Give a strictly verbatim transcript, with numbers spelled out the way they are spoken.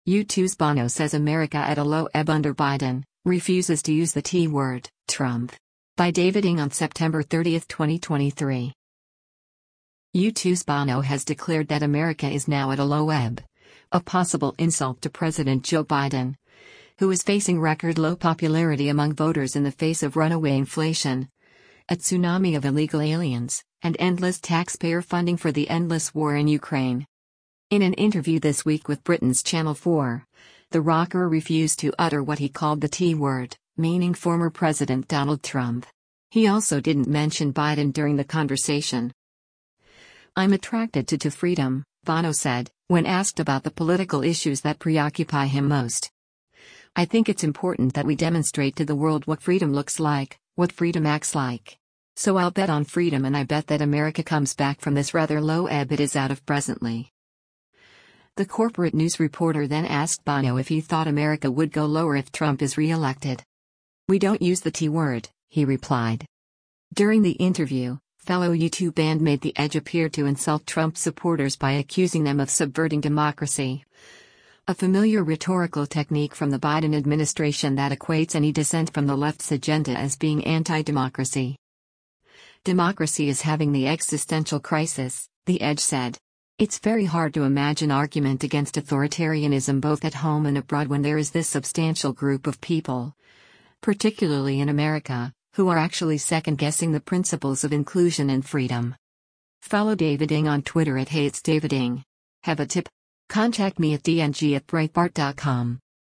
U two's Bono says America at a low ebb under Biden, refuses to use the T word, Trump. By David Ng on September thirtieth, twenty twenty-three. U two's Bono has declared that America is now at a low ebb, a possible insult to President Joe Biden, who is facing record low popularity among voters in the face of runaway inflation, a tsunami of illegal aliens, and endless taxpayer funding for the endless war in Ukraine. In an interview this week with Britain's Channel four, the rocker refused to utter what he called the T word, meaning former President Donald Trump. He also didn't mention Biden during the conversation. "I'm attracted to, to freedom," Bono said, when asked about the political issues that preoccupy him most. "I think it's important that we demonstrate to the world what freedom looks like, what freedom acts like. So I'll bet on freedom, and I bet that America comes back from this rather low ebb it is out of presently." The corporate news reporter then asked Bono if he thought America would go lower if Trump is re-elected. "We don't use the T word," he replied. During the interview, fellow U two bandmate The Edge appeared to insult Trump supporters by accusing them of subverting democracy, a familiar rhetorical technique from the Biden administration that equates any dissent from the left's agenda as being anti-democracy. "Democracy is having the existential crisis," The Edge said. "It's very hard to imagine argument against authoritarianism both at home and abroad when there is this substantial group of people, particularly in America, who are actually second-guessing the principles of inclusion and freedom." Follow David Ng on Twitter at Hey It's David Ng. Have a tip? Contact me at d n g at breitbart dot com.